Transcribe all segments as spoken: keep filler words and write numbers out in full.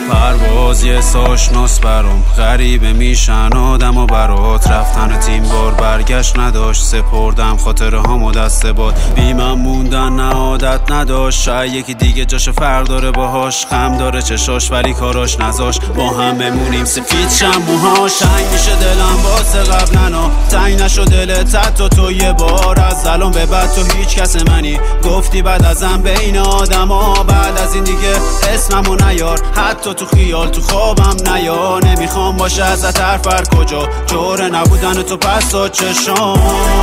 پرواز یه ساشناس برام غریبه میشن آدم و برات رفتن تیم بار برگشت نداشت سپردم خاطره هامو دست باد بی من موندن نه عادت نداشت شاید یکی دیگه جاش فرق داره باهاش خم داره چشاش ولی کاراش نذاش با هم بمونیم سفید شم موهاش تنگ میشه دلم واسه قبلنا تنگ نشو دلت حتی تو یه بار از الان به بعد تو هیچ کس منی گفتی بعد ازم بین آدم ها بعد از این دیگه اسممو نیار حتی تو خیال تو خوابم نیا نمیخوام باشه ازت حرف هر کجا جوره نبودن تو پس تا چشام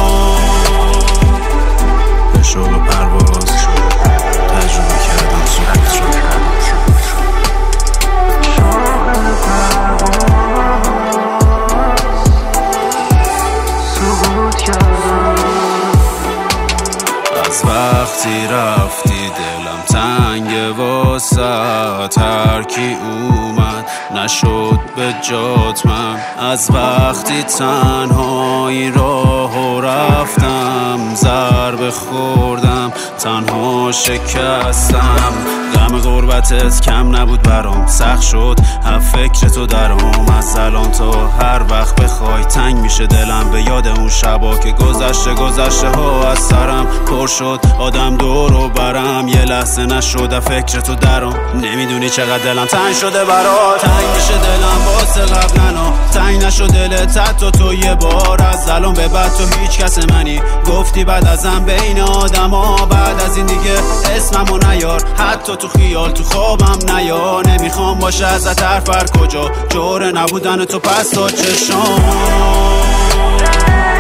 به شوق پرواز تجربه کردم سکوت رو از وقتی رفتی دلم تنگ واسه هر کی اومد نشد به جات من از وقتی تنهایی راهو رفتم ضربه خوردم تنها شکستم غم غربتت کم نبود برام سخت شد هم فکر تو درام از الان تا هر وقت بخوای تنگ میشه دلم به یاد اون شبا که گذشته گذشته ها از سرم پر شد آدم دور و برم یه لحظه نشد فکر تو درام نمیدونی چقدر دلم تنگ شده برات تنگ میشه دلم واسه قبلنا تنگ نشد دلت حتی تو یه بار از الان به بعد تو هیچ کس منی گفتی بعد ازم بین آدم ها بعد از این دیگه اسممو نیار حتی تو خیال تو خوابم نیا نمیخوام باشه ازت حرف هر کجا جوره نبودن تو پس تا چشام